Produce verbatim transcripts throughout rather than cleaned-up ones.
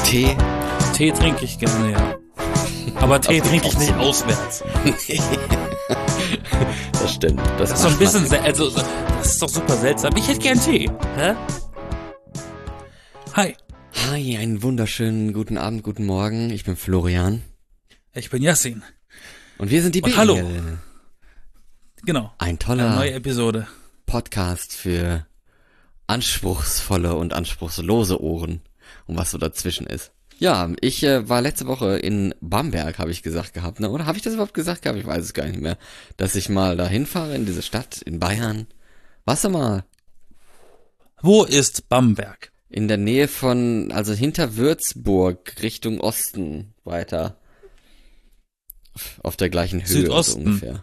Tee? Tee trinke ich gerne, ja. Aber Tee trinke ich nicht auswärts. Das stimmt. Das, Das ist so ein bisschen, sel- also, das ist doch super seltsam. Ich hätte gern Tee. Hä? Hi, Hi, einen wunderschönen guten Abend, guten Morgen. Ich bin Florian. ich bin Yassin. Und wir sind die Und hallo. Bärenjälle. Genau. Ein Eine toller neue Episode. Podcast für anspruchsvolle und anspruchslose Ohren. Und was so dazwischen ist. Ja, ich äh, war letzte Woche in Bamberg, habe ich gesagt gehabt, ne? Oder habe ich das überhaupt gesagt gehabt? Ich weiß es gar nicht mehr. Dass ich mal da hinfahre in diese Stadt in Bayern. Was mal? Wo ist Bamberg? In der Nähe von, also hinter Würzburg, Richtung Osten weiter. Auf der gleichen Höhe Südosten. so ungefähr.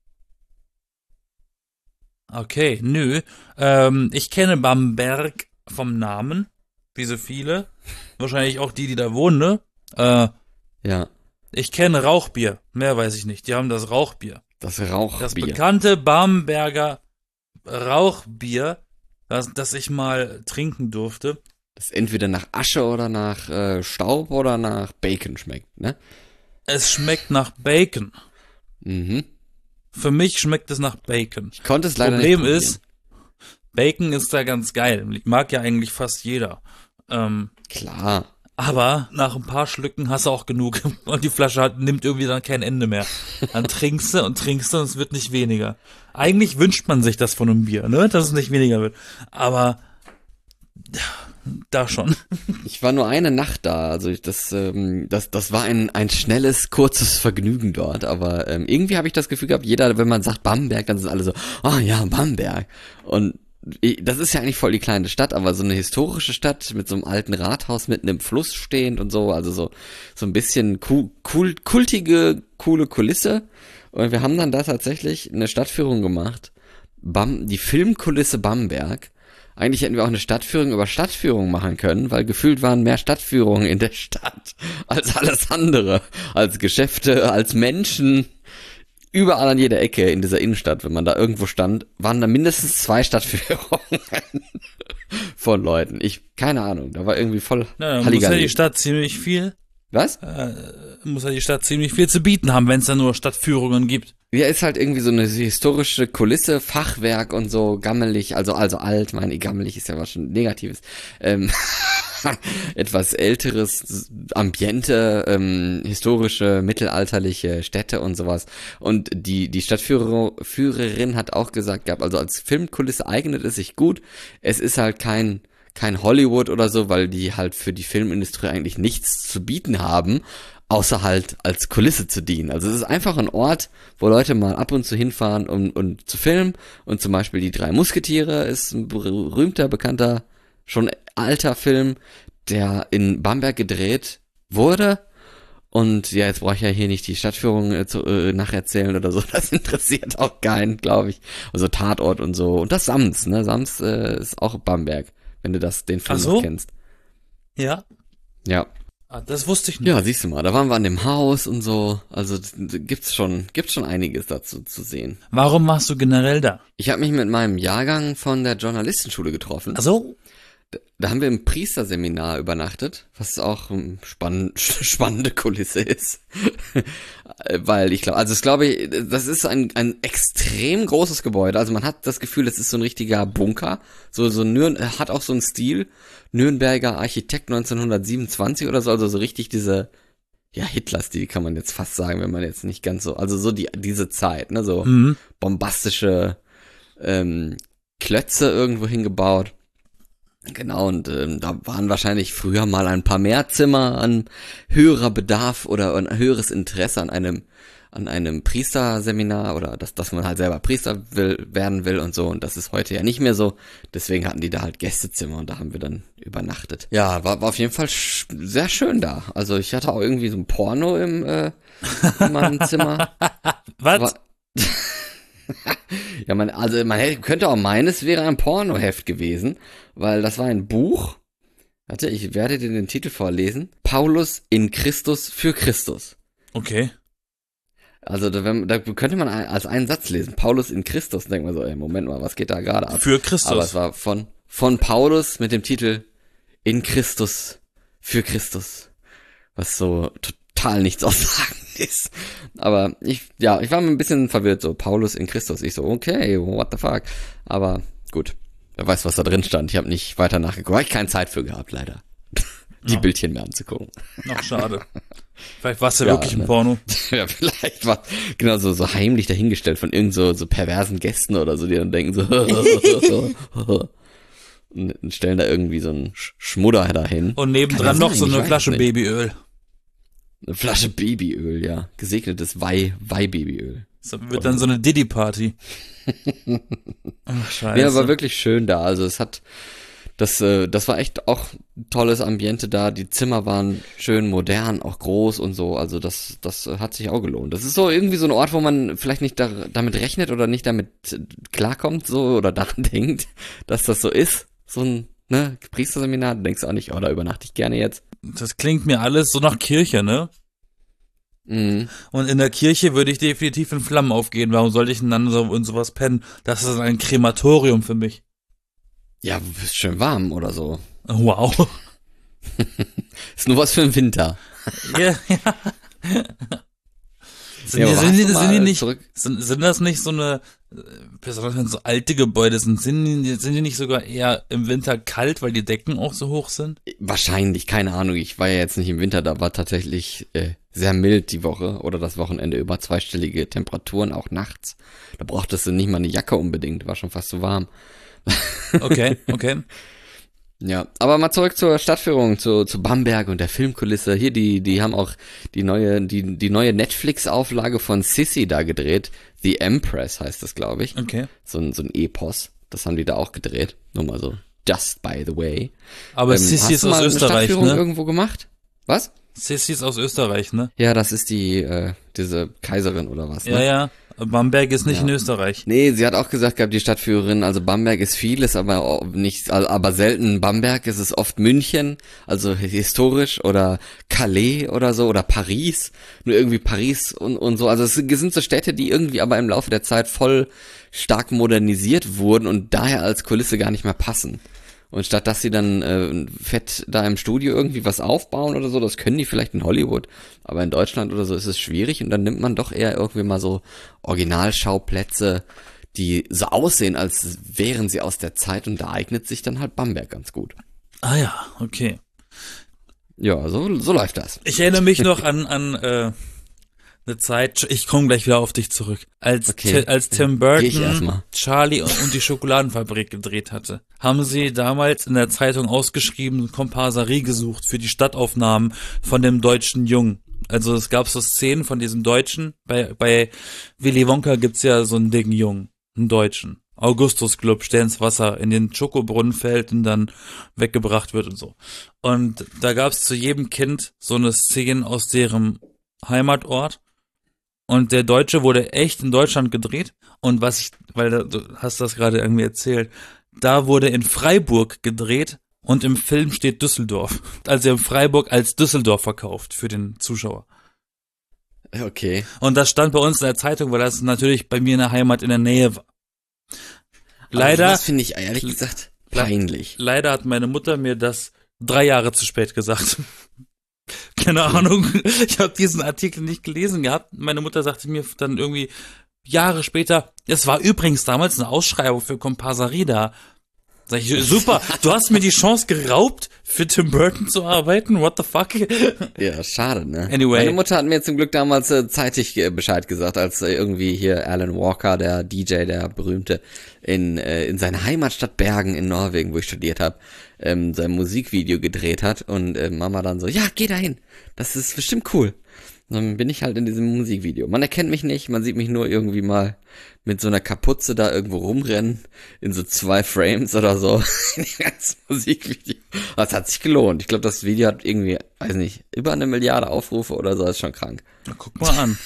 Okay, nö. Ähm, ich kenne Bamberg vom Namen, wie so viele. Wahrscheinlich auch die, die da wohnen, ne? Äh, Ja, ich kenne Rauchbier. Mehr weiß ich nicht. Die haben das Rauchbier. das Das Rauchbier. bekannte Bamberger Rauchbier, das, das ich mal trinken durfte. Das entweder nach Asche oder nach äh, Staub oder nach Bacon schmeckt, ne? Es schmeckt nach Bacon. Mhm. Für mich schmeckt es nach Bacon. Ich konnte es leider Problem nicht probieren. ist, Bacon ist da ganz geil. Mag ja eigentlich fast jeder. Ähm, Klar. aber nach ein paar Schlücken hast du auch genug. Und die Flasche hat, nimmt irgendwie dann kein Ende mehr. Dann trinkst du und trinkst du und es wird nicht weniger. Eigentlich wünscht man sich das von einem Bier, ne? Dass es nicht weniger wird. Aber da schon. Ich war nur eine Nacht da, also ich, das, ähm, das, das war ein, ein schnelles, kurzes Vergnügen dort, aber ähm, irgendwie habe ich das Gefühl gehabt, jeder, wenn man sagt Bamberg, dann sind alle so, ah ja, Bamberg. Und ich, das ist ja eigentlich voll die kleine Stadt, aber so eine historische Stadt mit so einem alten Rathaus mitten im Fluss stehend und so, also so, so ein bisschen cool, cool, kultige, coole Kulisse. Und wir haben dann da tatsächlich eine Stadtführung gemacht, Bam, die Filmkulisse Bamberg. Eigentlich hätten wir auch eine Stadtführung über Stadtführung machen können, weil gefühlt waren mehr Stadtführungen in der Stadt als alles andere. Als Geschäfte, als Menschen. Überall an jeder Ecke in dieser Innenstadt, wenn man da irgendwo stand, waren da mindestens zwei Stadtführungen von Leuten. Ich, keine Ahnung, da war irgendwie voll Na, muss ja Halligalli. die Stadt ziemlich viel, Was? äh, muss ja die Stadt ziemlich viel zu bieten haben, wenn es da nur Stadtführungen gibt. Ja, ist halt irgendwie so eine historische Kulisse, Fachwerk und so, gammelig, also also alt, meine, gammelig ist ja was schon Negatives. Ähm, etwas älteres Ambiente, ähm, historische, mittelalterliche Städte und sowas. Und die die Stadtführerin hat auch gesagt gehabt, also als Filmkulisse eignet es sich gut. Es ist halt kein kein Hollywood oder so, weil die halt für die Filmindustrie eigentlich nichts zu bieten haben, außer halt als Kulisse zu dienen. Also es ist einfach ein Ort, wo Leute mal ab und zu hinfahren, um, um zu filmen. Und zum Beispiel die Drei Musketiere ist ein berühmter, bekannter, schon alter Film, der in Bamberg gedreht wurde. Und ja, jetzt brauche ich ja hier nicht die Stadtführung äh, zu, äh, nacherzählen oder so. Das interessiert auch keinen, glaube ich. Also Tatort und so. Und das Sams, ne? Sams äh, ist auch Bamberg, wenn du das den Film Ach so? noch kennst. Ja? Ja. Ah, das wusste ich nicht. Ja, siehst du mal, da waren wir an dem Haus und so. Also d- gibt's schon, gibt's schon einiges dazu zu sehen. Warum warst du generell da? Ich habe mich mit meinem Jahrgang von der Journalistenschule getroffen. Ach so? Da haben wir im Priesterseminar übernachtet, was auch eine spann spannende Kulisse ist. Weil ich glaube, also ich glaube, das ist ein, ein extrem großes Gebäude. Also man hat das Gefühl, es ist so ein richtiger Bunker. So, so Nürn hat auch so einen Stil. Nürnberger Architekt neunzehnhundertsiebenundzwanzig oder so, also so richtig diese, ja, Hitlerstil kann man jetzt fast sagen, wenn man jetzt nicht ganz so, also so die, diese Zeit, ne, so Mhm. bombastische, ähm, Klötze irgendwo hingebaut. Genau, und ähm, da waren wahrscheinlich früher mal ein paar mehr Zimmer an höherer Bedarf oder ein höheres Interesse an einem an einem Priesterseminar oder dass dass man halt selber Priester will, werden will und so, und das ist heute ja nicht mehr so. Deswegen hatten die da halt Gästezimmer und da haben wir dann übernachtet. Ja, war, war auf jeden Fall sch sehr schön da. Also ich hatte auch irgendwie so ein Porno im äh, in meinem Zimmer. Was? War, ja, man, also man hätte, könnte auch meinen, es wäre ein Pornoheft gewesen, weil das war ein Buch. Warte, ich werde dir den Titel vorlesen. Paulus in Christus für Christus. Okay. Also da, wenn, da könnte man ein, als einen Satz lesen. Paulus in Christus. Denkt man so, ey, Moment mal, was geht da gerade ab? Für Christus. Aber es war von, von Paulus mit dem Titel In Christus für Christus. Was so total nichts aussagend ist. Aber ich, ja, ich war mir ein bisschen verwirrt, so Paulus in Christus. Ich so, okay, what the fuck. Aber gut, wer weiß, was da drin stand. Ich habe nicht weiter nachgeguckt. Habe ich keine Zeit für gehabt, leider. Die ja. Bildchen mehr anzugucken. Noch schade. Vielleicht war es ja, ja wirklich ein ne? Porno. Ja, vielleicht war genau so, so heimlich dahingestellt von irgend so, so perversen Gästen oder so, die dann denken so und stellen da irgendwie so einen Schmudder dahin. Und nebendran noch so eine Flasche Babyöl. Eine Flasche Babyöl, ja. Gesegnetes Weih, Weih-Babyöl. Das wird dann so eine Diddy-Party. Ach, scheiße. Ja, war wirklich schön da. Also es hat, das, äh, das war echt auch ein tolles Ambiente da. Die Zimmer waren schön modern, auch groß und so. Also das, das hat sich auch gelohnt. Das ist so irgendwie so ein Ort, wo man vielleicht nicht da, damit rechnet oder nicht damit klarkommt, so, oder daran denkt, dass das so ist. So ein, ne, Priesterseminar. Du denkst auch nicht, oh, da übernachte ich gerne jetzt. Das klingt mir alles so nach Kirche, ne? Mhm. Und in der Kirche würde ich definitiv in Flammen aufgehen. Warum sollte ich denn dann so in sowas pennen? Das ist ein Krematorium für mich. Ja, du bist schön warm oder so. Wow. Ist nur was für den Winter. Ja, ja. Sind, Ja, die, aber sind, die, warte sind, mal die nicht, zurück. sind, sind das nicht so eine, besonders wenn so alte Gebäude sind, sind die, sind die nicht sogar eher im Winter kalt, weil die Decken auch so hoch sind? Wahrscheinlich, keine Ahnung. Ich war ja jetzt nicht im Winter, da war tatsächlich äh, sehr mild die Woche oder das Wochenende über zweistellige Temperaturen, auch nachts. Da brauchtest du nicht mal eine Jacke unbedingt, war schon fast so warm. Okay, okay. Ja, aber mal zurück zur Stadtführung, zu, zu Bamberg und der Filmkulisse. Hier, die, die haben auch die neue, die, die neue Netflix-Auflage von Sissy da gedreht. The Empress heißt das, glaube ich. Okay. So ein, so ein Epos. Das haben die da auch gedreht. Nur mal so, just by the way. Aber Ähm, Sissy ist hast du aus mal Österreich, eine Stadtführung ne? irgendwo gemacht? Was? Sissy ist aus Österreich, ne? Ja, das ist die, äh, diese Kaiserin oder was, ne? Ja, ja. Bamberg ist nicht Ja. in Österreich. Nee, sie hat auch gesagt gehabt, die Stadtführerin, also Bamberg ist vieles, aber auch nicht, aber selten Bamberg, es ist oft München, also historisch, oder Calais oder so, oder Paris, nur irgendwie Paris und, und so, also es sind so Städte, die irgendwie aber im Laufe der Zeit voll stark modernisiert wurden und daher als Kulisse gar nicht mehr passen. Und statt dass sie dann äh, fett da im Studio irgendwie was aufbauen oder so, das können die vielleicht in Hollywood, aber in Deutschland oder so ist es schwierig und dann nimmt man doch eher irgendwie mal so Originalschauplätze, die so aussehen, als wären sie aus der Zeit und da eignet sich dann halt Bamberg ganz gut. Ah ja, okay. Ja, so, so läuft das. Ich erinnere mich noch an, an äh, eine Zeit, ich komme gleich wieder auf dich zurück, als, Okay. Ti- als Tim Geh ich erst Burton mal. Charlie und, und die Schokoladenfabrik gedreht hatte, haben sie damals in der Zeitung ausgeschrieben, Komparserie gesucht für die Stadtaufnahmen von dem deutschen Jungen. Also es gab so Szenen von diesem Deutschen, bei, bei Willy Wonka gibt's ja so einen dicken Jungen, einen Deutschen. Augustus Glob, der ins Wasser in den Schokobrunnen fällt und dann weggebracht wird und so. Und da gab's zu jedem Kind so eine Szene aus deren Heimatort. Und der Deutsche wurde echt in Deutschland gedreht. Und was ich, weil da, du hast das gerade irgendwie erzählt, da wurde in Freiburg gedreht und im Film steht Düsseldorf. Also in Freiburg als Düsseldorf verkauft für den Zuschauer. Okay. Und das stand bei uns in der Zeitung, weil das natürlich bei mir in der Heimat in der Nähe war. Leider, Aber das finde ich ehrlich gesagt peinlich. leider hat meine Mutter mir das drei Jahre zu spät gesagt. Keine Ahnung, ich habe diesen Artikel nicht gelesen gehabt. Meine Mutter sagte mir dann irgendwie Jahre später, es war übrigens damals eine Ausschreibung für Komparserie da. Sag ich, super, du hast mir die Chance geraubt, für Tim Burton zu arbeiten, what the fuck? Ja, schade, ne? Anyway. Meine Mutter hat mir zum Glück damals äh, zeitig äh, Bescheid gesagt, als äh, irgendwie hier Alan Walker, der D J, der berühmte, in äh, in seiner Heimatstadt Bergen in Norwegen, wo ich studiert habe, ähm, sein Musikvideo gedreht hat und äh, Mama dann so, ja, geh dahin, das ist bestimmt cool. Und dann bin ich halt in diesem Musikvideo. Man erkennt mich nicht, man sieht mich nur irgendwie mal mit so einer Kapuze da irgendwo rumrennen, in so zwei Frames oder so, in dem ganzen Musikvideo. Das hat sich gelohnt. Ich glaube, das Video hat irgendwie, weiß nicht, über eine Milliarde Aufrufe oder so, ist schon krank. Na, guck mal an.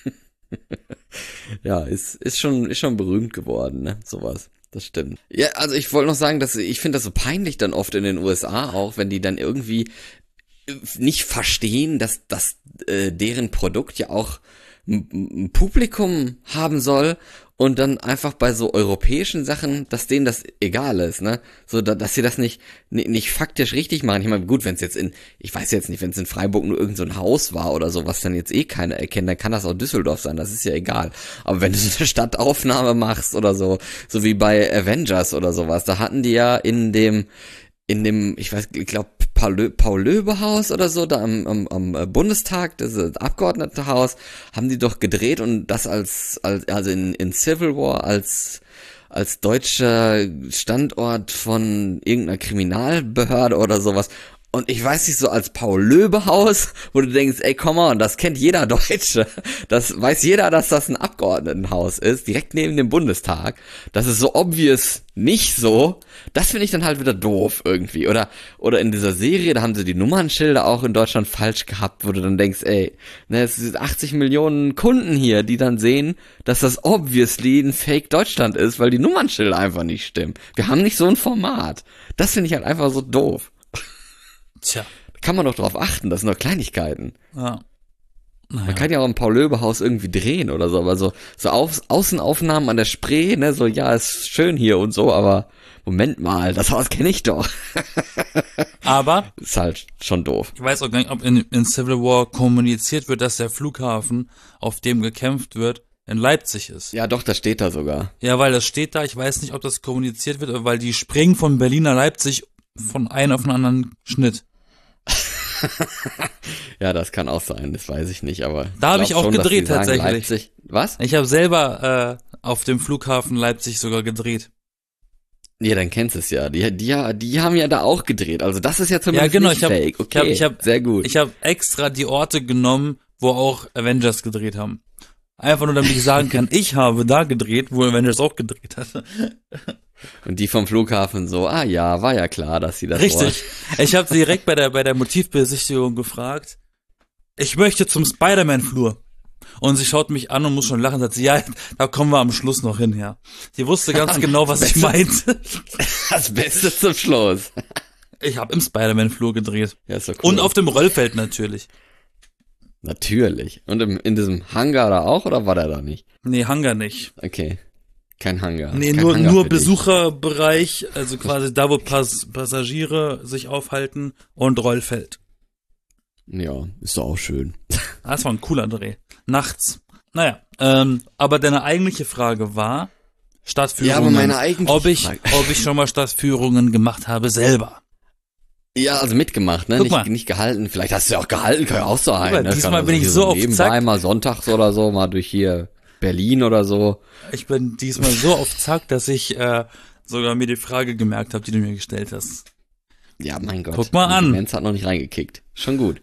Ja, ist, ist schon, ist schon berühmt geworden, ne, sowas. Das stimmt. Ja, also ich wollte noch sagen, dass ich finde das so peinlich dann oft in den U S A auch, wenn die dann irgendwie nicht verstehen, dass, dass äh, deren Produkt ja auch ein, ein Publikum haben soll und dann einfach bei so europäischen Sachen, dass denen das egal ist, ne? So, da, dass sie das nicht, nicht, nicht faktisch richtig machen. Ich meine, gut, wenn es jetzt in, ich weiß jetzt nicht, wenn es in Freiburg nur irgend so ein Haus war oder so, was dann jetzt eh keiner erkennt, dann kann das auch Düsseldorf sein, das ist ja egal. Aber wenn du so eine Stadtaufnahme machst oder so, so wie bei Avengers oder sowas, da hatten die ja in dem, in dem, ich weiß, ich glaube, Paul-Löbe-Haus oder so, da am, am, am Bundestag, das Abgeordnetenhaus, haben die doch gedreht und das als, als also in, in Civil War als als deutscher Standort von irgendeiner Kriminalbehörde oder sowas. Und ich weiß nicht, so als Paul-Löbe-Haus, wo du denkst, ey, komm mal, das kennt jeder Deutsche. Das weiß jeder, dass das ein Abgeordnetenhaus ist, direkt neben dem Bundestag. Das ist so obvious nicht so. Das finde ich dann halt wieder doof irgendwie. Oder oder in dieser Serie, da haben sie die Nummernschilder auch in Deutschland falsch gehabt, wo du dann denkst, ey, ne, es sind achtzig Millionen Kunden hier, die dann sehen, dass das obviously ein Fake Deutschland ist, weil die Nummernschilder einfach nicht stimmen. Wir haben nicht so ein Format. Das finde ich halt einfach so doof. Tja. Da kann man doch drauf achten, das sind doch Kleinigkeiten. Ja. Naja. Man kann ja auch im Paul-Löbe-Haus irgendwie drehen oder so, aber so, so Auf, Außenaufnahmen an der Spree, ne, so, ja, ist schön hier und so, aber Moment mal, das Haus kenne ich doch. Aber ist halt schon doof. Ich weiß auch gar nicht, ob in, in Civil War kommuniziert wird, dass der Flughafen, auf dem gekämpft wird, in Leipzig ist. Ja, doch, das steht da sogar. Ja, weil das steht da, ich weiß nicht, ob das kommuniziert wird, weil die springen von Berlin nach Leipzig von einem auf den anderen Schnitt. Ja, das kann auch sein, das weiß ich nicht, aber da habe ich auch schon, gedreht sagen, tatsächlich. Leipzig. Was? Ich habe selber äh, auf dem Flughafen Leipzig sogar gedreht. Ja, dann kennst du es ja. Die, die, die haben ja da auch gedreht. Also das ist ja zumindest ja, genau, nicht ich hab, fake. Okay, ich hab, ich hab, sehr gut. Ich habe extra die Orte genommen, wo auch Avengers gedreht haben. Einfach nur, damit ich sagen kann, ich habe da gedreht, wo Avengers auch gedreht hat. Und die vom Flughafen so, ah ja, war ja klar, dass sie das Richtig. Wollen. Ich habe direkt bei der bei der Motivbesichtigung gefragt, ich möchte zum Spider-Man-Flur. Und sie schaut mich an und muss schon lachen, sagt sie, ja, da kommen wir am Schluss noch hin, ja. Sie wusste ganz genau, was ich meinte. Das Beste zum Schluss. Ich habe im Spider-Man-Flur gedreht. Ja, ist doch cool. Und auf dem Rollfeld natürlich. Natürlich. Und im, in diesem Hangar da auch, oder war der da nicht? Nee, Hangar nicht. Okay. Kein Hangar. Nee, Kein nur, Hangar nur Besucherbereich, also quasi da, wo Pass Passagiere sich aufhalten und Rollfeld. Ja, ist doch auch schön. Das war ein cooler Dreh. Nachts. Naja, ähm, aber deine eigentliche Frage war, Stadtführungen. Ja, aber meine eigentliche ob ich, Frage. ob ich schon mal Stadtführungen gemacht habe selber. Ja, also mitgemacht, ne? Guck Nicht, mal. nicht gehalten. Vielleicht hast du ja auch gehalten, kann ja auch sein. Mal, Ne? diesmal kann bin ich hier so auf nebenbei Zack. mal sonntags oder so, mal durch hier Berlin oder so. Ich bin diesmal so auf Zack, dass ich äh, sogar mir die Frage gemerkt habe, die du mir gestellt hast. Ja, mein Gott. Guck mal an. Die Menz hat noch nicht reingekickt. Schon gut.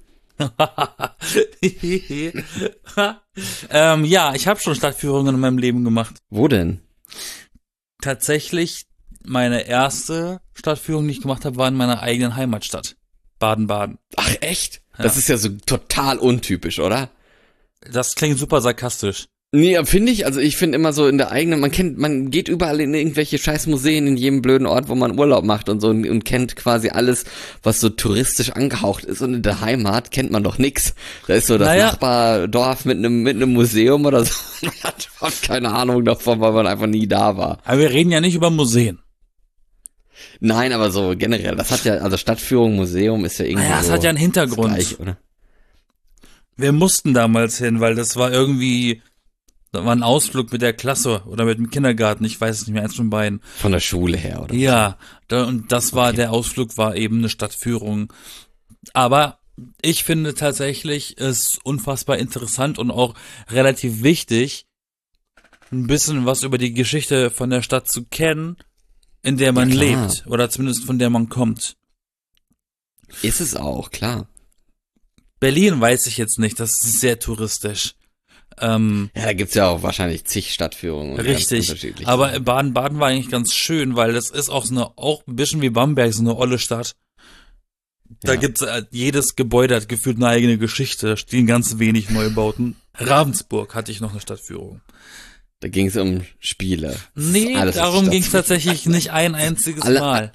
ähm, ja, ich habe schon Stadtführungen in meinem Leben gemacht. Wo denn? Tatsächlich, meine erste Stadtführung, die ich gemacht habe, war in meiner eigenen Heimatstadt. Baden-Baden. Ach, echt? Ja. Das ist ja so total untypisch, oder? Das klingt super sarkastisch. Nee, finde ich, also ich finde immer so in der eigenen, man kennt, man geht überall in irgendwelche scheiß Museen in jedem blöden Ort, wo man Urlaub macht und so und, und kennt quasi alles, was so touristisch angehaucht ist, und in der Heimat kennt man doch nix. Da ist so das Naja. Nachbardorf mit einem mit einem Museum oder so. Man hat fast keine Ahnung davon, weil man einfach nie da war. Aber wir reden ja nicht über Museen. Nein, aber so generell, das hat ja, also Stadtführung, Museum ist ja irgendwie Naja, es so hat ja einen Hintergrund. das Gleiche, oder? Wir mussten damals hin, weil das war irgendwie, da war ein Ausflug mit der Klasse oder mit dem Kindergarten, ich weiß es nicht mehr, eins von beiden. Von der Schule her, oder? Ja, da, und das war, Okay. der Ausflug war eben eine Stadtführung. Aber ich finde tatsächlich es unfassbar interessant und auch relativ wichtig, ein bisschen was über die Geschichte von der Stadt zu kennen, in der man Ja, klar. lebt oder zumindest von der man kommt. Ist es auch, klar. Berlin weiß ich jetzt nicht, das ist sehr touristisch. Ähm, Ja, da gibt's ja auch wahrscheinlich zig Stadtführungen. und ganz Richtig, unterschiedliche. aber Baden-Baden war eigentlich ganz schön, weil das ist auch so eine, auch ein bisschen wie Bamberg, so eine olle Stadt. Da Ja. gibt's äh, jedes Gebäude hat gefühlt eine eigene Geschichte, da stehen ganz wenig Neubauten. Ravensburg hatte ich noch eine Stadtführung. Da ging's um Spiele. Nee, Alles darum Stadt- ging's tatsächlich nicht ein einziges Alle- Mal.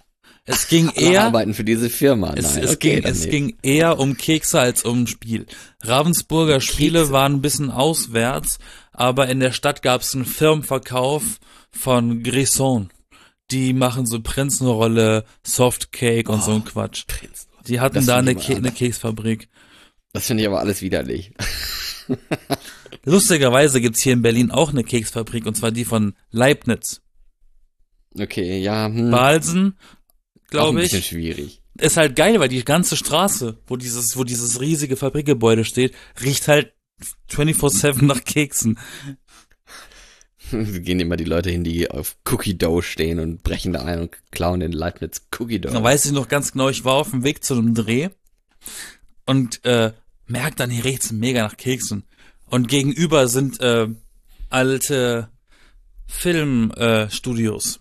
Es ging Alle eher, arbeiten für diese Firma. es, Nein, es, okay, ging, dann es nicht. ging eher um Kekse als um ein Spiel. Ravensburger Spiele Kekse. waren ein bisschen auswärts, aber in der Stadt gab es einen Firmenverkauf von Grisson. Die machen so Prinzenrolle, Softcake und Oh, so ein Quatsch. Prinz. Die hatten Das da find eine, ich Ke mal eine an. Keksfabrik. Das finde ich aber alles widerlich. Lustigerweise gibt's hier in Berlin auch eine Keksfabrik, und zwar die von Leibniz. Okay, ja, hm, Balsen, auch ein glaube bisschen ich. schwierig. Ist halt geil, weil die ganze Straße, wo dieses, wo dieses riesige Fabrikgebäude steht, riecht halt vierundzwanzig sieben nach Keksen. Es gehen immer die Leute hin, die auf Cookie Dough stehen und brechen da ein und klauen den Leibniz Cookie Dough. Da weiß ich noch ganz genau, ich war auf dem Weg zu einem Dreh und äh, merkt dann, hier riecht's mega nach Keksen. Und gegenüber sind äh, alte Filmstudios äh, Studios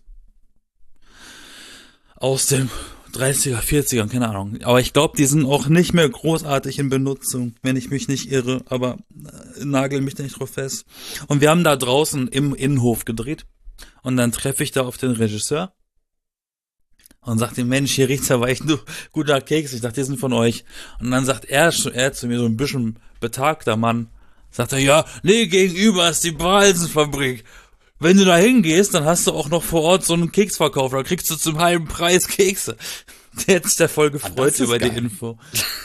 aus den dreißiger, vierzigern, keine Ahnung. Aber ich glaube, die sind auch nicht mehr großartig in Benutzung, wenn ich mich nicht irre, aber äh, nagel mich nicht drauf fest. Und wir haben da draußen im Innenhof gedreht und dann treffe ich da auf den Regisseur und sagt ihm, Mensch, hier riecht's aber echt nur guter Keks. Ich dachte, die sind von euch. Und dann sagt er, er zu mir, so ein bisschen betagter Mann, sagt er, ja, nee, gegenüber ist die Balsenfabrik. Wenn du da hingehst, dann hast du auch noch vor Ort so einen Keksverkauf, da kriegst du zum halben Preis Kekse. Der hat sich da voll gefreut ist über geil. die Info.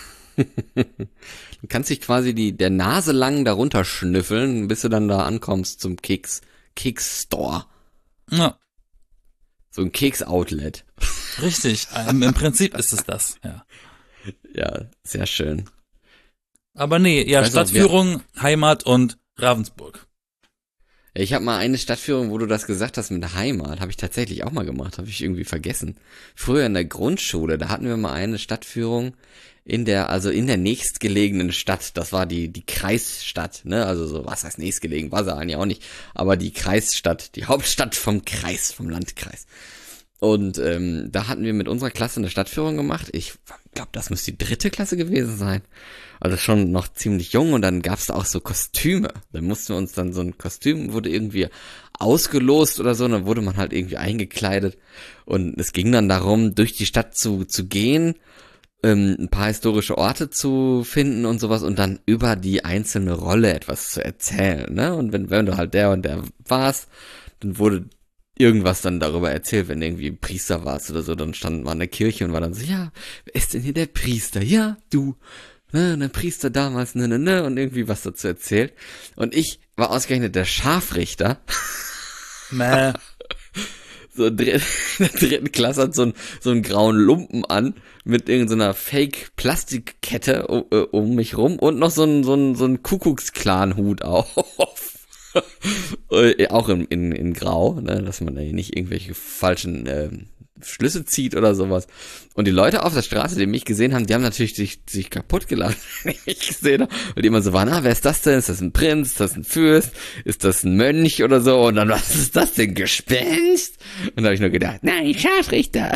Du kannst dich quasi die, der Nase lang darunter schnüffeln, bis du dann da ankommst zum Keks, Keks-Store. Ja, So ein Keks-Outlet. richtig. Im, Im Prinzip ist es das, ja. Ja, sehr schön. Aber nee, ja, Weiß auch, Stadtführung, Heimat und Ravensburg. Ich habe mal eine Stadtführung, wo du das gesagt hast mit der Heimat, habe ich tatsächlich auch mal gemacht, habe ich irgendwie vergessen. Früher in der Grundschule, da hatten wir mal eine Stadtführung in der, also in der nächstgelegenen Stadt. Das war die die Kreisstadt, ne? Also so, was heißt nächstgelegen, war sie eigentlich auch nicht, aber die Kreisstadt, die Hauptstadt vom Kreis, vom Landkreis. Und ähm, da hatten wir mit unserer Klasse eine Stadtführung gemacht. Ich glaube, das müsste die dritte Klasse gewesen sein. Also schon noch ziemlich jung, und dann gab's da auch so Kostüme. Dann mussten wir uns dann so ein Kostüm, wurde irgendwie ausgelost oder so, und dann wurde man halt irgendwie eingekleidet. Und es ging dann darum, durch die Stadt zu zu gehen, ähm, ein paar historische Orte zu finden und sowas, und dann über die einzelne Rolle etwas zu erzählen, ne? Und wenn, wenn du halt der und der warst, dann wurde irgendwas dann darüber erzählt, wenn du irgendwie Priester warst oder so, dann stand man in der Kirche und war dann so, ja, wer ist denn hier der Priester? Ja, du, ne, der Priester damals, ne, ne, ne, und irgendwie was dazu erzählt. Und ich war ausgerechnet der Scharfrichter. Mäh. So in der dritten Klasse hat so, ein, so einen grauen Lumpen an mit irgendeiner Fake-Plastikkette um, äh, um mich rum und noch so ein, so ein, so ein Kuckucksklan-Hut auf. Äh, auch in, in, in Grau, ne, dass man da nicht irgendwelche falschen äh, Schlüsse zieht oder sowas. Und die Leute auf der Straße, die mich gesehen haben, die haben natürlich sich, sich kaputt gelacht, wenn ich mich gesehen habe. Und die immer so waren, ah, wer ist das denn? Ist das ein Prinz? Ist das ein Fürst? Ist das ein Mönch oder so? Und dann, was ist das denn? Gespenst? Und da habe ich nur gedacht, nein, Scharfrichter.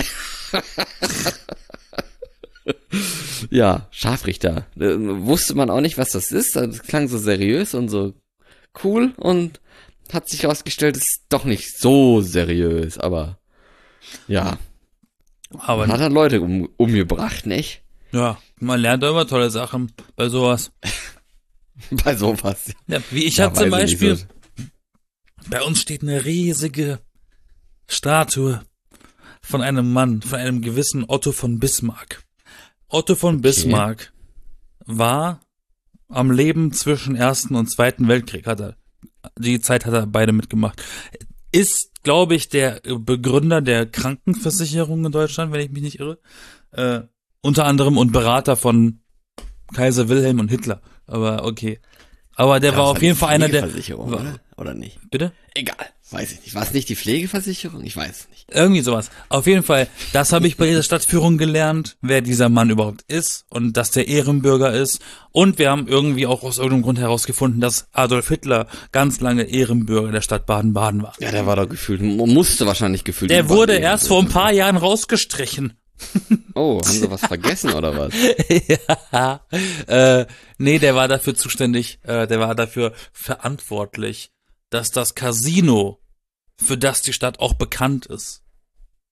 Ja, Scharfrichter. Äh, wusste man auch nicht, was das ist. Das klang so seriös und so cool, und hat sich herausgestellt, ist doch nicht so seriös, aber ja, Aber man hat halt Leute um, umgebracht, nicht? ja, man lernt da immer tolle Sachen bei sowas. Bei sowas. Ja, wie ich Ja, habe zum weiß ich nicht Beispiel, so. bei uns steht eine riesige Statue von einem Mann, von einem gewissen Otto von Bismarck. Otto von Bismarck war am Leben zwischen Ersten und Zweiten Weltkrieg, hat er, die Zeit hat er beide mitgemacht. Ist, glaube ich, der Begründer der Krankenversicherung in Deutschland, wenn ich mich nicht irre. Äh, unter anderem und Berater von Kaiser Wilhelm und Hitler. Aber okay. Aber der Ja, war das auf war jeden die Fall einer der... Pflegeversicherung, oder? Oder nicht? Bitte? Egal, weiß ich nicht. War es nicht die Pflegeversicherung? Ich weiß es nicht. Irgendwie sowas. Auf jeden Fall, das habe ich bei dieser Stadtführung gelernt, wer dieser Mann überhaupt ist und dass der Ehrenbürger ist. Und wir haben irgendwie auch aus irgendeinem Grund herausgefunden, dass Adolf Hitler ganz lange Ehrenbürger der Stadt Baden-Baden war. Ja, der war doch gefühlt, musste wahrscheinlich gefühlt. Der überall wurde irgendwie erst so. vor ein paar Jahren rausgestrichen. Oh, haben sie was vergessen oder was? Ja, äh, nee, der war dafür zuständig, äh, der war dafür verantwortlich, dass das Casino, für das die Stadt auch bekannt ist,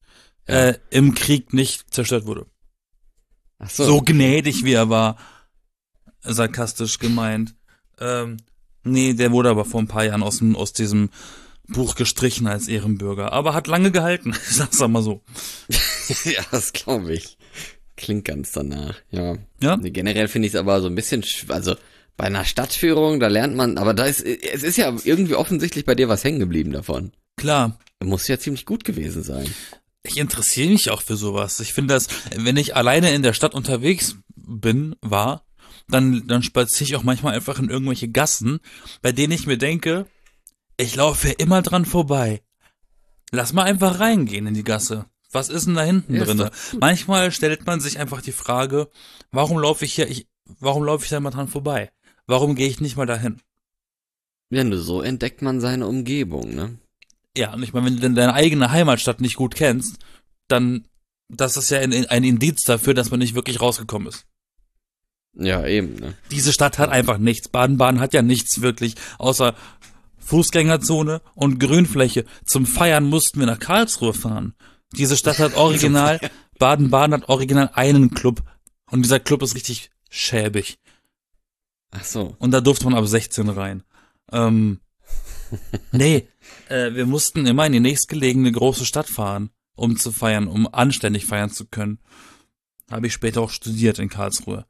Ja. äh, im Krieg nicht zerstört wurde. Ach so. So gnädig wie er war, sarkastisch gemeint. Ähm, nee, der wurde aber vor ein paar Jahren aus, dem, aus diesem Buch gestrichen als Ehrenbürger, aber hat lange gehalten, ich sag's mal so. Ja, das glaube ich. Klingt ganz danach, ja. Ja? Nee, generell finde ich es aber so ein bisschen, sch- also bei einer Stadtführung, da lernt man, aber da ist, es ist ja irgendwie offensichtlich bei dir was hängen geblieben davon. Klar. Muss ja ziemlich gut gewesen sein. Ich interessiere mich auch für sowas. Ich finde das, wenn ich alleine in der Stadt unterwegs bin, war, dann, dann spaziere ich auch manchmal einfach in irgendwelche Gassen, bei denen ich mir denke, ich laufe hier immer dran vorbei. Lass mal einfach reingehen in die Gasse. Was ist denn da hinten Ja, ist drinne? doch gut. Manchmal stellt man sich einfach die Frage, warum laufe ich hier, ich, warum laufe ich da mal dran vorbei? Warum gehe ich nicht mal dahin? Ja, nur so entdeckt man seine Umgebung, ne? Ja, und ich meine, wenn du denn deine eigene Heimatstadt nicht gut kennst, dann, das ist ja ein, ein Indiz dafür, dass man nicht wirklich rausgekommen ist. Ja, eben, ne? Diese Stadt hat einfach nichts. Baden-Baden hat ja nichts wirklich, außer Fußgängerzone und Grünfläche. Zum Feiern mussten wir nach Karlsruhe fahren. Diese Stadt hat original, Baden-Baden hat original einen Club. Und dieser Club ist richtig schäbig. Ach so. Und da durfte man ab sechzehn rein. Ähm, nee, äh, wir mussten immer in die nächstgelegene große Stadt fahren, um zu feiern, um anständig feiern zu können. Habe ich später auch studiert in Karlsruhe.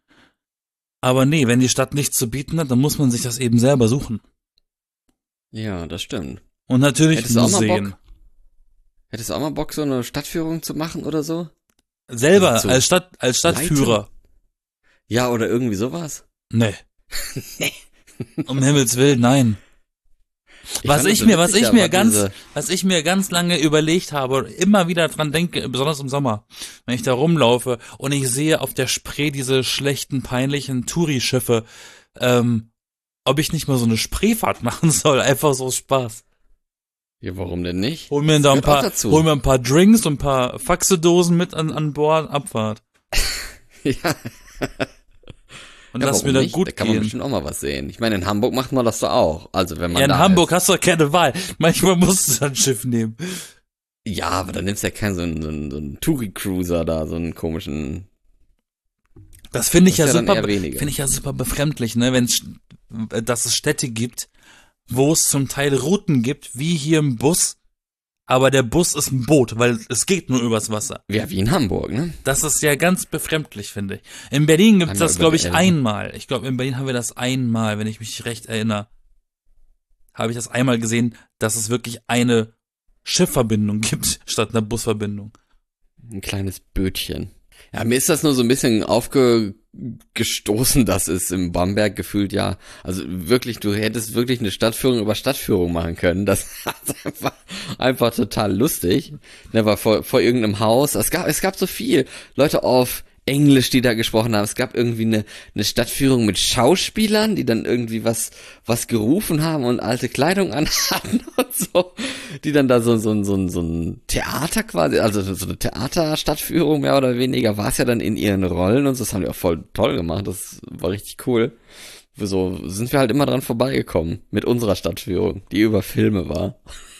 Aber nee, wenn die Stadt nichts zu bieten hat, dann muss man sich das eben selber suchen. Ja, das stimmt. Und natürlich Hättest du auch mal Museen. Bock? Hättest du auch mal Bock, so eine Stadtführung zu machen oder so? Selber, Also zu als Stadt, als Stadtführer. Ja, oder irgendwie sowas? Nee. Um Himmels Willen, nein. Was fand das ich so mir, was witzig, ich mir aber ganz, diese- was ich mir ganz lange überlegt habe und immer wieder dran denke, besonders im Sommer, wenn ich da rumlaufe und ich sehe auf der Spree diese schlechten, peinlichen Touri-Schiffe, ähm, ob ich nicht mal so eine Spreefahrt machen soll, einfach so aus Spaß. Ja, warum denn nicht? Hol mir da ein Gehört auch paar, dazu. hol mir ein paar Drinks und ein paar Faxedosen mit an, an Bord, Abfahrt. Ja, Und ja, lass warum mir da nicht? gut Da kann man gehen. bestimmt auch mal was sehen. Ich meine, in Hamburg macht man das doch auch. Also wenn man Ja, in da Hamburg ist. hast du doch keine Wahl. Manchmal musst du dann ein Schiff nehmen. Ja, aber dann nimmst du ja keinen so einen, so einen, so einen Touri-Cruiser da, so einen komischen. Das finde ich Das ja ist ja dann super, eher weniger. finde ich ja super befremdlich, ne, wenn dass es Städte gibt, wo es zum Teil Routen gibt, wie hier im Bus, aber der Bus ist ein Boot, weil es geht nur übers Wasser. Ja, wie in Hamburg, ne? Das ist ja ganz befremdlich, finde ich. In Berlin gibt's Einmal das, über glaube die ich, Elbe. einmal. Ich glaube, in Berlin haben wir das einmal, wenn ich mich recht erinnere. Habe ich das einmal gesehen, dass es wirklich eine Schiffverbindung gibt, statt einer Busverbindung. Ein kleines Bötchen. Ja, mir ist das nur so ein bisschen aufgestoßen, dass es im Bamberg gefühlt ja, also wirklich, du hättest wirklich eine Stadtführung über Stadtführung machen können. Das ist einfach, einfach total lustig. Ne, war vor, vor irgendeinem Haus. Es gab, es gab so viel Leute auf Englisch, die da gesprochen haben. Es gab irgendwie eine, eine Stadtführung mit Schauspielern, die dann irgendwie was, was gerufen haben und alte Kleidung anhatten und so. Die dann da so, so, so, so ein Theater quasi, also so eine Theaterstadtführung mehr oder weniger, war es ja dann in ihren Rollen und so. Das haben die auch voll toll gemacht. Das war richtig cool. So sind wir halt immer dran vorbeigekommen mit unserer Stadtführung, die über Filme war.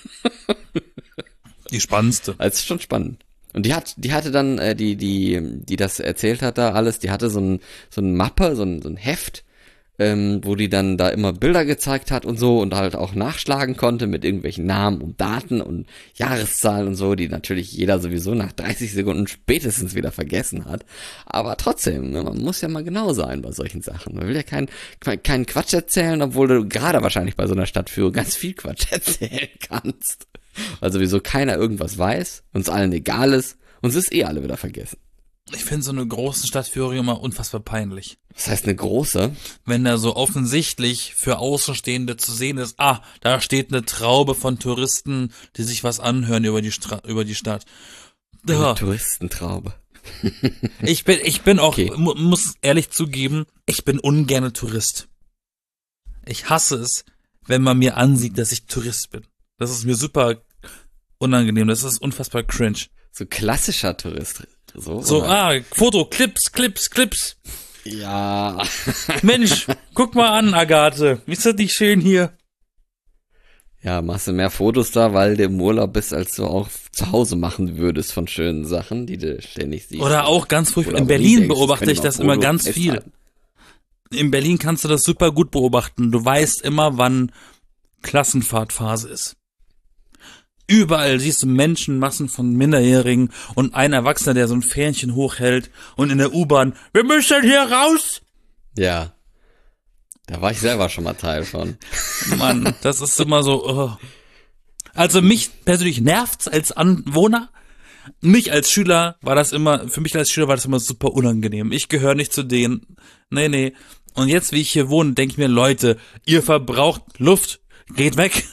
Die spannendste. Also ist schon spannend. Und die hat, die hatte dann, äh, die, die, die das erzählt hat da alles, die hatte so ein, so ein Mappe, so ein, so ein Heft, ähm, wo die dann da immer Bilder gezeigt hat und so und halt auch nachschlagen konnte mit irgendwelchen Namen und Daten und Jahreszahlen und so, die natürlich jeder sowieso nach dreißig Sekunden spätestens wieder vergessen hat. Aber trotzdem, ne, man muss ja mal genau sein bei solchen Sachen. Man will ja keinen keinen Quatsch erzählen, obwohl du gerade wahrscheinlich bei so einer Stadtführung ganz viel Quatsch erzählen kannst. Weil sowieso keiner irgendwas weiß, uns allen egal ist, uns ist eh alle wieder vergessen. Ich finde so eine große Stadtführung immer unfassbar peinlich. Das heißt eine große? Wenn da so offensichtlich für Außenstehende zu sehen ist, ah, da steht eine Traube von Touristen, die sich was anhören über die Stra über die Stadt. Eine Ja. Touristentraube. Ich bin, ich bin auch, Okay. mu muss ehrlich zugeben, ich bin ungerne Tourist. Ich hasse es, wenn man mir ansieht, dass ich Tourist bin. Das ist mir super unangenehm, das ist unfassbar cringe. So klassischer Tourist. So, So, oder? ah, Foto, Clips, Clips, Clips. Ja. Mensch, guck mal an, Agathe. Ist das nicht schön hier? Ja, machst du mehr Fotos da, weil du im Urlaub bist, als du auch zu Hause machen würdest von schönen Sachen, die du ständig siehst. Oder auch ganz furchtbar. In Berlin beobachte ich das immer ganz viel. In Berlin kannst du das super gut beobachten. Du weißt immer, wann Klassenfahrtphase ist. Überall siehst du Menschenmassen von Minderjährigen und ein Erwachsener, der so ein Fähnchen hochhält und in der U-Bahn, wir müssen hier raus! Ja. Da war ich selber schon mal Teil von. Mann, das ist immer so, oh. Also mich persönlich nervt's als Anwohner. Mich als Schüler war das immer, für mich als Schüler war das immer super unangenehm. Ich gehöre nicht zu denen. Nee, nee. Und jetzt, wie ich hier wohne, denke ich mir, Leute, ihr verbraucht Luft, geht weg.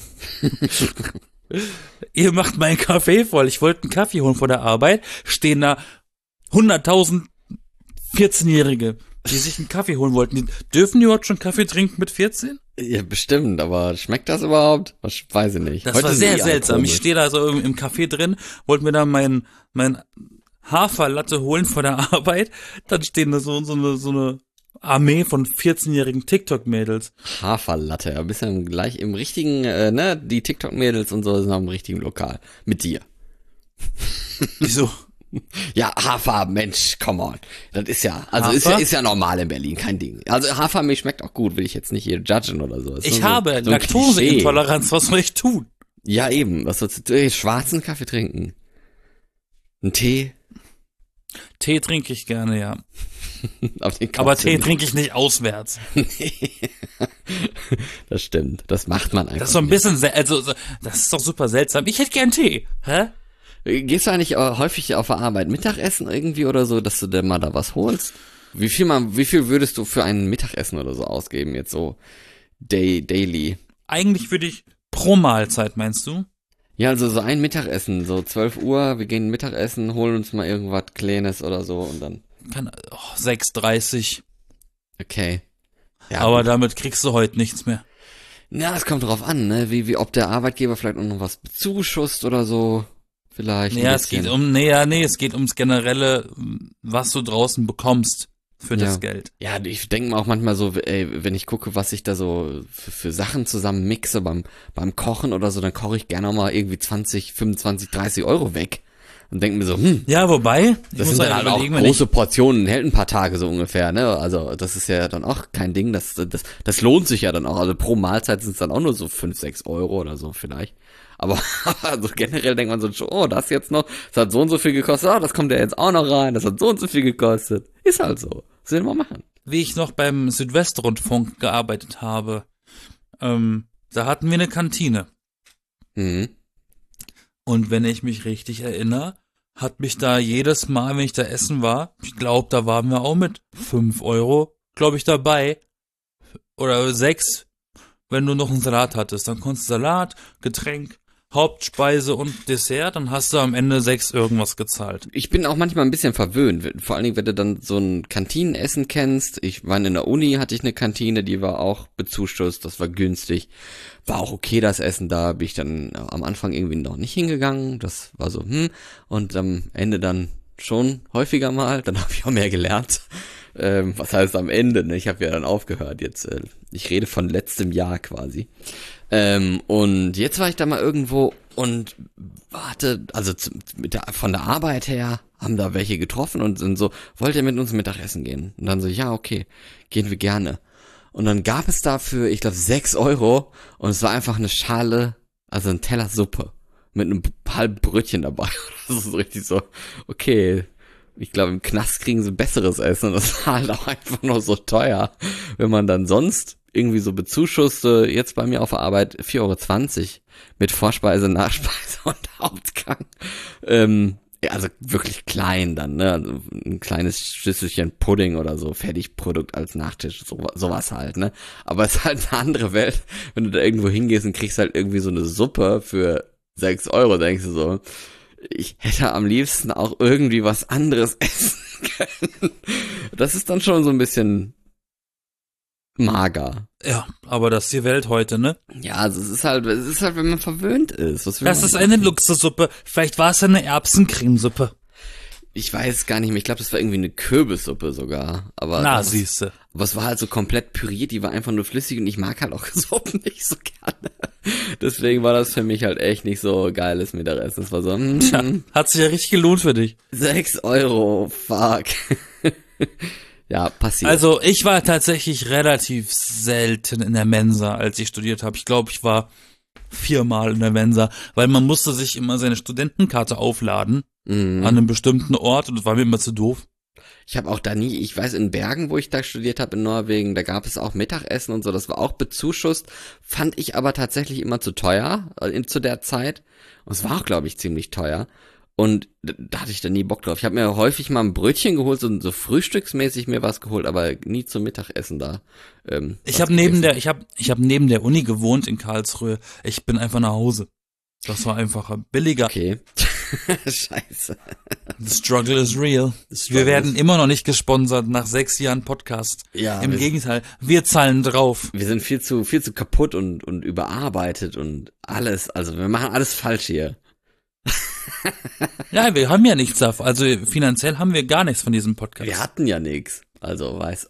Ihr macht meinen Kaffee voll. Ich wollte einen Kaffee holen vor der Arbeit, stehen da hunderttausend vierzehnjährige, die sich einen Kaffee holen wollten. Die, dürfen die überhaupt schon Kaffee trinken mit vierzehn? Ja, bestimmt, aber schmeckt das überhaupt? Was, weiß ich nicht. Das Heute war sind sehr die alle seltsam. komisch. Ich stehe da so im Café drin, wollte mir da mein, mein Haferlatte holen vor der Arbeit. Dann stehen da so, so eine, so eine Armee von vierzehnjährigen TikTok-Mädels. Haferlatte, ja, bist ja gleich im richtigen, äh, ne, die TikTok-Mädels und so sind am richtigen Lokal. Mit dir. Wieso? Ja, Hafer, Mensch, come on. Das ist ja, also ist ja, Hafer? ist ja normal in Berlin, kein Ding. Also Hafermilch schmeckt auch gut, will ich jetzt nicht hier judgen oder so. Ist Ich nur habe so, so ein Laktoseintoleranz, was soll ich tun? Klischee. Ja, eben, was sollst du, äh, schwarzen Kaffee trinken? Einen Tee? Tee trinke ich gerne, ja. Aber, den Aber kaufst du Tee nicht. trinke ich nicht auswärts. Das stimmt, das macht man einfach Das ist so ein nicht. bisschen, sel- also, so- das ist doch super seltsam. Ich hätte gern Tee. Hä? Gehst du eigentlich äh, häufig auf der Arbeit Mittagessen irgendwie oder so, dass du dir mal da was holst? Wie viel mal, wie viel würdest du für ein Mittagessen oder so ausgeben jetzt so day, daily? Eigentlich würde ich pro Mahlzeit, meinst du? Ja, also so ein Mittagessen, so zwölf Uhr, wir gehen Mittagessen, holen uns mal irgendwas Kleines oder so und dann, Kann, oh, sechs dreißig. okay. Ja, Aber gut. damit kriegst du heute nichts mehr. Ja, es kommt drauf an, ne, wie, wie, ob der Arbeitgeber vielleicht auch noch was bezuschusst oder so, vielleicht. Ja, ein es geht bisschen. um, nee, ja, nee, es geht ums generelle, was du draußen bekommst für Ja. das Geld. Ja, ich denke mir auch manchmal so, ey, wenn ich gucke, was ich da so für, für Sachen zusammen mixe beim, beim Kochen oder so, dann koche ich gerne auch mal irgendwie zwanzig, fünfundzwanzig, dreißig Euro weg. Und denke mir so, hm, Ja, wobei, ich das muss sind dann halt halt auch überlegen, wenn große Portionen, hält ein paar Tage so ungefähr, ne? Also das ist ja dann auch kein Ding, das, das, das lohnt sich ja dann auch. Also pro Mahlzeit sind es dann auch nur so fünf, sechs Euro oder so vielleicht. Aber also generell denkt man so, schon, oh, das jetzt noch, das hat so und so viel gekostet, oh, das kommt ja jetzt auch noch rein, das hat so und so viel gekostet. Ist halt so. Was will man machen? ich, wie ich noch beim Südwestrundfunk gearbeitet habe, ähm, da hatten wir eine Kantine. Mhm. Und wenn ich mich richtig erinnere, hat mich da jedes Mal, wenn ich da essen war, ich glaube, da waren wir auch mit fünf Euro, glaube ich, dabei. Oder sechs, wenn du noch einen Salat hattest. Dann konntest du Salat, Getränk, Hauptspeise und Dessert, dann hast du am Ende sechs irgendwas gezahlt. Ich bin auch manchmal ein bisschen verwöhnt, vor allen Dingen, wenn du dann so ein Kantinenessen kennst. Ich war in der Uni, hatte ich eine Kantine, die war auch bezuschusst, das war günstig. War auch okay, das Essen da, bin ich dann am Anfang irgendwie noch nicht hingegangen. Das war so, hm, und am Ende dann schon häufiger mal, dann habe ich auch mehr gelernt. Ähm, was heißt am Ende, ne? Ich habe ja dann aufgehört jetzt. Äh, ich rede von letztem Jahr quasi. Ähm, und jetzt war ich da mal irgendwo und warte, also zu, mit der, von der Arbeit her haben da welche getroffen und sind so, wollt ihr mit uns Mittagessen gehen? Und dann so, ja, okay, gehen wir gerne. Und dann gab es dafür, ich glaube, sechs Euro und es war einfach eine Schale, also ein Teller Suppe mit einem halben Brötchen dabei. Das ist so richtig so, okay, ich glaube, im Knast kriegen sie besseres Essen und das war halt auch einfach nur so teuer, wenn man dann sonst irgendwie so bezuschusste, jetzt bei mir auf der Arbeit vier Euro zwanzig mit Vorspeise, Nachspeise und Hauptgang. Ähm, ja, also wirklich klein dann, ne? Also ein kleines Schüsselchen Pudding oder so, Fertigprodukt als Nachtisch, so, sowas halt, ne? Aber es ist halt eine andere Welt, wenn du da irgendwo hingehst und kriegst halt irgendwie so eine Suppe für sechs Euro, denkst du so, ich hätte am liebsten auch irgendwie was anderes essen können. Das ist dann schon so ein bisschen mager. Ja, aber das ist die Welt heute, ne? Ja, also es ist halt, es ist halt, wenn man verwöhnt ist. Was will Das man ist eine machen? Luxussuppe. Vielleicht war es ja eine Erbsencremesuppe. Ich weiß gar nicht mehr, ich glaube, das war irgendwie eine Kürbissuppe sogar. Aber Na, das, siehste. aber es war halt so komplett püriert, die war einfach nur flüssig und ich mag halt auch Suppen nicht so gerne. Deswegen war das für mich halt echt nicht so geiles Mittagessen. Das war so, mm, Tja, hat sich ja richtig gelohnt für dich. sechs Euro, fuck. Ja, passiert. Also ich war tatsächlich relativ selten in der Mensa, als ich studiert habe. Ich glaube, ich war viermal in der Mensa, weil man musste sich immer seine Studentenkarte aufladen Mhm. an einem bestimmten Ort und das war mir immer zu doof. Ich habe auch da nie, ich weiß, in Bergen, wo ich da studiert habe in Norwegen, da gab es auch Mittagessen und so, das war auch bezuschusst, fand ich aber tatsächlich immer zu teuer äh, in, zu der Zeit. Und es war auch, glaube ich, ziemlich teuer. Und d- da hatte ich dann nie Bock drauf. Ich habe mir häufig mal ein Brötchen geholt, so, so frühstücksmäßig mir was geholt, aber nie zum Mittagessen da. Ähm, Ich was habe neben gegessen. der, ich habe, ich habe neben der Uni gewohnt in Karlsruhe. Ich bin einfach nach Hause. Das war einfacher, billiger. Okay. Scheiße. The struggle is real. The struggle Wir werden is- immer noch nicht gesponsert nach sechs Jahren Podcast. Ja, Im wir- Gegenteil, wir zahlen drauf. Wir sind viel zu, viel zu kaputt und, und überarbeitet und alles. Also wir machen alles falsch hier. Ja, wir haben ja nichts davon. Also finanziell haben wir gar nichts von diesem Podcast. Wir hatten ja nix. Also weiß.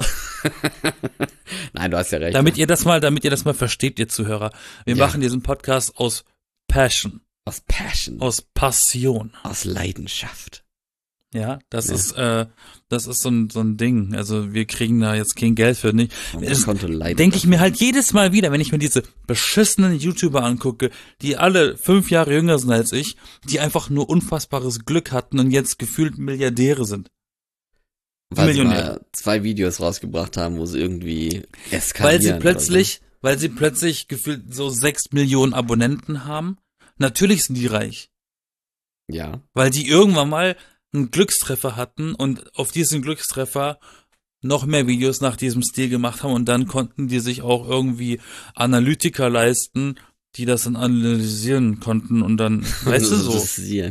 Nein, du hast ja recht. Damit ihr das mal, damit ihr das mal versteht, ihr Zuhörer. Wir Ja. machen diesen Podcast aus Passion, Aus Passion. aus Passion. Aus Leidenschaft. Ja, das Ja. ist, äh, das ist so ein, so ein Ding. Also wir kriegen da jetzt kein Geld für, nicht? Und Es- das Konto Leidenschaft. Denke ich mir halt jedes Mal wieder, wenn ich mir diese beschissenen YouTuber angucke, die alle fünf Jahre jünger sind als ich, die einfach nur unfassbares Glück hatten und jetzt gefühlt Milliardäre sind. Weil sie Millionäre. mal zwei Videos rausgebracht haben, wo sie irgendwie eskalieren. Weil sie oder plötzlich, weil sie plötzlich gefühlt so sechs Millionen Abonnenten haben. Natürlich sind die reich. So. Ja. Weil die irgendwann mal einen Glückstreffer hatten und auf diesen Glückstreffer noch mehr Videos nach diesem Stil gemacht haben und dann konnten die sich auch irgendwie Analytiker leisten, die das dann analysieren konnten und dann, weißt du so, Analysieren.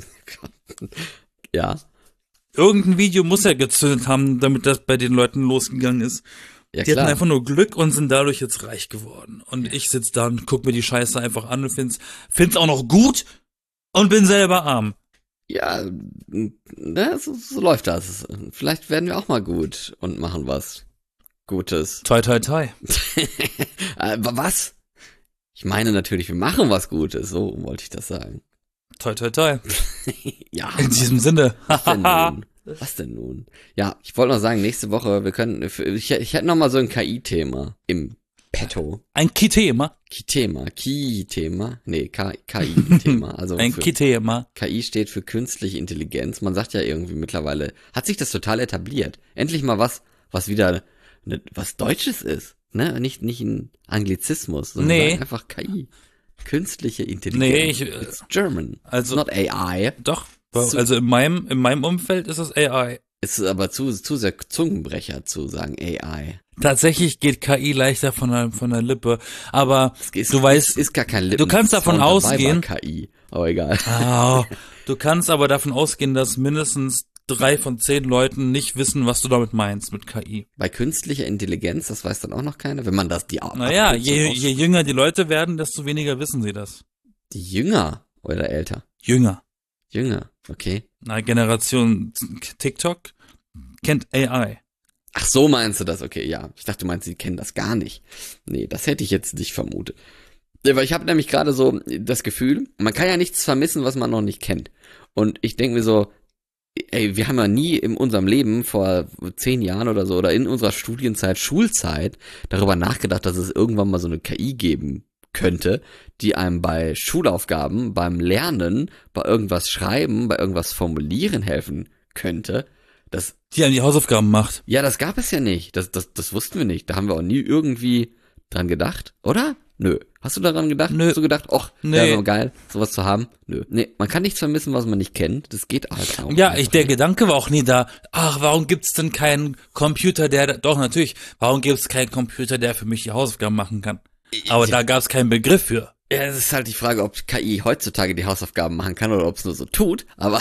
Ja. irgendein Video muss er gezündet haben, damit das bei den Leuten losgegangen ist. Ja, Die hatten klar. einfach nur Glück und sind dadurch jetzt reich geworden. Und ich sitz da und guck mir die Scheiße einfach an und find's, find's auch noch gut und bin selber arm. Ja, ne, so, so läuft das. Vielleicht werden wir auch mal gut und machen was Gutes. Toi, toi, toi. äh, was? Ich meine natürlich, wir machen was Gutes. So wollte ich das sagen. Toi, toi, toi. Ja. In diesem Sinne. Was denn nun? Was denn nun? Ja, ich wollte noch sagen, nächste Woche, wir können, ich, ich hätte noch mal so ein K I-Thema im Petto. Ein Ki-Thema. Ki-Thema, Ki-Thema, nee, K- KI-Thema. Also Ein für, Ki-Thema. K I steht für künstliche Intelligenz. Man sagt ja irgendwie mittlerweile, hat sich das total etabliert. Endlich mal was, was wieder, ne, was Deutsches ist. Ne, nicht, nicht ein Anglizismus, sondern Nee. sagen einfach K I. Künstliche Intelligenz. Nee, ich, It's German. also- It's not A I. Doch. So- Also in meinem, in meinem Umfeld ist es A I. Es ist aber zu, zu sehr Zungenbrecher zu sagen A I. Tatsächlich geht K I leichter von der, von der Lippe. Aber Es ist, du weißt, ist gar kein Lippen. du kannst davon Sound dabei ausgehen- bei K I. Aber egal. ah, du kannst aber davon ausgehen, dass mindestens drei von zehn Leuten nicht wissen, was du damit meinst mit K I. Bei künstlicher Intelligenz, das weiß dann auch noch keiner, wenn man das die Naja, Abkürzung je, aus- je jünger die Leute werden, desto weniger wissen sie das. die Jünger oder älter? Jünger. Jünger, okay. Na, Generation TikTok kennt A I. Ach so meinst du das, okay, ja. Ich dachte, du meinst, sie kennen das gar nicht. Nee, das hätte ich jetzt nicht vermutet. Ja, weil ich habe nämlich gerade so das Gefühl, man kann ja nichts vermissen, was man noch nicht kennt. Und ich denke mir so, ey, wir haben ja nie in unserem Leben vor zehn Jahren oder so oder in unserer Studienzeit, Schulzeit, darüber nachgedacht, dass es irgendwann mal so eine K I geben könnte, die einem bei Schulaufgaben, beim Lernen, bei irgendwas schreiben, bei irgendwas formulieren helfen könnte. Das, Die einem die Hausaufgaben macht. ja, das gab es ja nicht. Das, das, das wussten wir nicht. Da haben wir auch nie irgendwie dran gedacht, oder? Nö. Hast du daran gedacht? Nö. Hast du gedacht, ach, Nee. wäre mal geil, sowas zu haben? Nö. Nee, man kann nichts vermissen, was man nicht kennt. Das geht halt auch. Ja, einfach ich, der nicht. Gedanke war auch nie da, ach, warum gibt's denn keinen Computer, der, doch, natürlich, warum gibt's keinen Computer, der für mich die Hausaufgaben machen kann? Aber da gab's keinen Begriff für. Ja, es ist halt die Frage, ob K I heutzutage die Hausaufgaben machen kann oder ob es nur so tut. Aber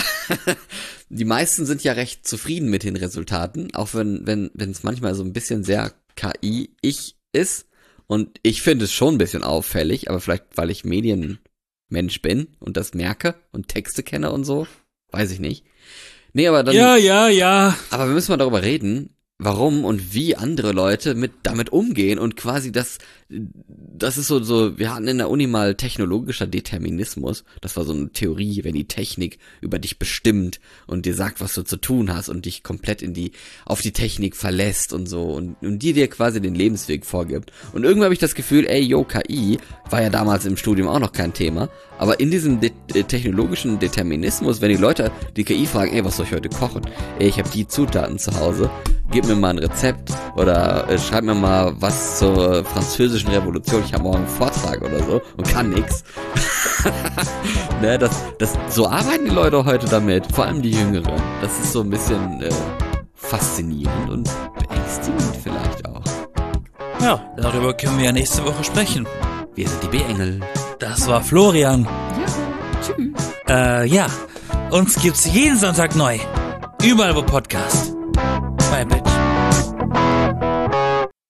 die meisten sind ja recht zufrieden mit den Resultaten, auch wenn wenn wenn es manchmal so ein bisschen sehr K I-ich ist. Und ich finde es schon ein bisschen auffällig, aber vielleicht, weil ich Medienmensch bin und das merke und Texte kenne und so, weiß ich nicht. Nee, aber dann, Ja, ja, ja. aber wir müssen mal darüber reden, warum und wie andere Leute mit damit umgehen und quasi das, das ist so, so, wir hatten in der Uni mal technologischer Determinismus, das war so eine Theorie, wenn die Technik über dich bestimmt und dir sagt, was du zu tun hast und dich komplett in die, auf die Technik verlässt und so und, und die dir quasi den Lebensweg vorgibt. Und irgendwie habe ich das Gefühl, ey, yo, K I war ja damals im Studium auch noch kein Thema, aber in diesem de- technologischen Determinismus, wenn die Leute die K I fragen, ey, was soll ich heute kochen? Ey, ich habe die Zutaten zu Hause, gib mir mal ein Rezept oder äh, schreib mir mal was zur französischen Revolution, ich habe morgen einen Vortrag oder so und kann nix. Ne, das, das, so arbeiten die Leute heute damit, vor allem die Jüngeren. Das ist so ein bisschen äh, faszinierend und beängstigend vielleicht auch. Ja, darüber können wir ja nächste Woche sprechen. Wir sind die B-Engel. Das war Florian. Ja, tschüss. Äh, ja, uns gibt's jeden Sonntag neu. Überall wo Podcast.